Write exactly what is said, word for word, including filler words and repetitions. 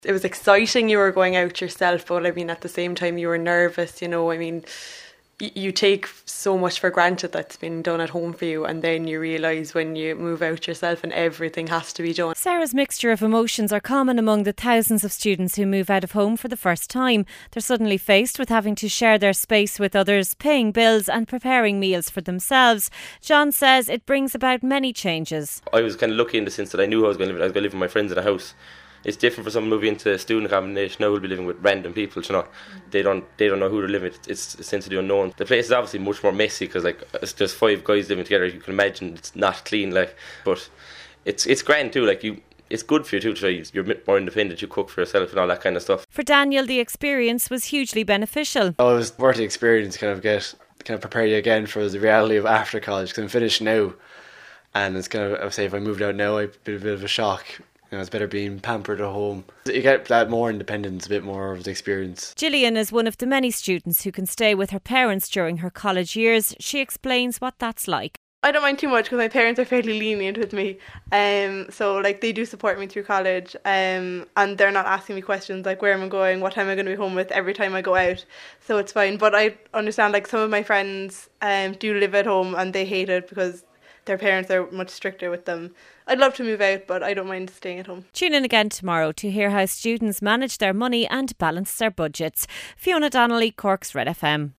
It was exciting you were going out yourself, but I mean at the same time you were nervous, you know, I mean y- you take so much for granted that's been done at home for you, and then you realise when you move out yourself and everything has to be done. Sarah's mixture of emotions are common among the thousands of students who move out of home for the first time. They're suddenly faced with having to share their space with others, paying bills and preparing meals for themselves. John says it brings about many changes. I was kind of lucky in the sense that I knew I was going to live, I was going to live with my friends in a house. It's different for someone moving into student accommodation now, will be living with random people, you know. They don't they don't know who they're living with. It's a sense of the unknown. The place is obviously much more messy because like it's just five guys living together. You can imagine it's not clean, like, but it's it's grand too. Like you, it's good for you too. To you're a bit more independent. You cook for yourself and all that kind of stuff. For Daniel, the experience was hugely beneficial. Oh, it was worth the experience. Kind of get kind of prepare you again for the reality of after college. Because I'm finished now, and it's kind of I would say if I moved out now, I'd be a bit of a shock. You know, it's better being pampered at home. You get that more independence, a bit more of the experience. Gillian is one of the many students who can stay with her parents during her college years. She explains what that's like. I don't mind too much because my parents are fairly lenient with me. Um, so like they do support me through college, um, and they're not asking me questions like where am I going, what time am I going to be home with every time I go out. So it's fine. But I understand like some of my friends um, do live at home and they hate it because their parents are much stricter with them. I'd love to move out, but I don't mind staying at home. Tune in again tomorrow to hear how students manage their money and balance their budgets. Fiona Donnelly, Cork's Red F M.